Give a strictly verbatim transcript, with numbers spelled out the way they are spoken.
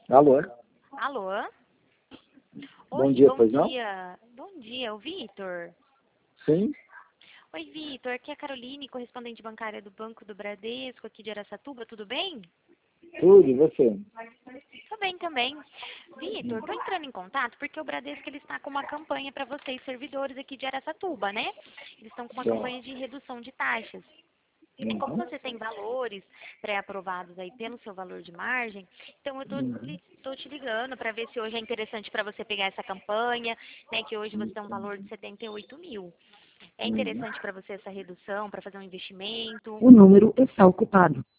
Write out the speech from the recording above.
Alô? Alô? Bom Oi, dia, bom pois não? dia. Bom dia, o Vitor. Sim? Oi, Vitor, aqui é a Caroline, correspondente bancária do Banco do Bradesco, aqui de Araçatuba, tudo bem? Tudo, e você? Tô bem também. Vitor, tô entrando em contato porque o Bradesco ele está com uma campanha para vocês, servidores aqui de Araçatuba, né? Eles estão com uma Certo. campanha de redução de taxas. E como Uhum. você tem valores pré-aprovados aí pelo seu valor de margem, então eu tô, Uhum. li- tô te ligando para ver se hoje é interessante para você pegar essa campanha, né? Que hoje você tem um valor de setenta e oito mil. É Uhum. interessante para você essa redução, para fazer um investimento? O número está ocupado.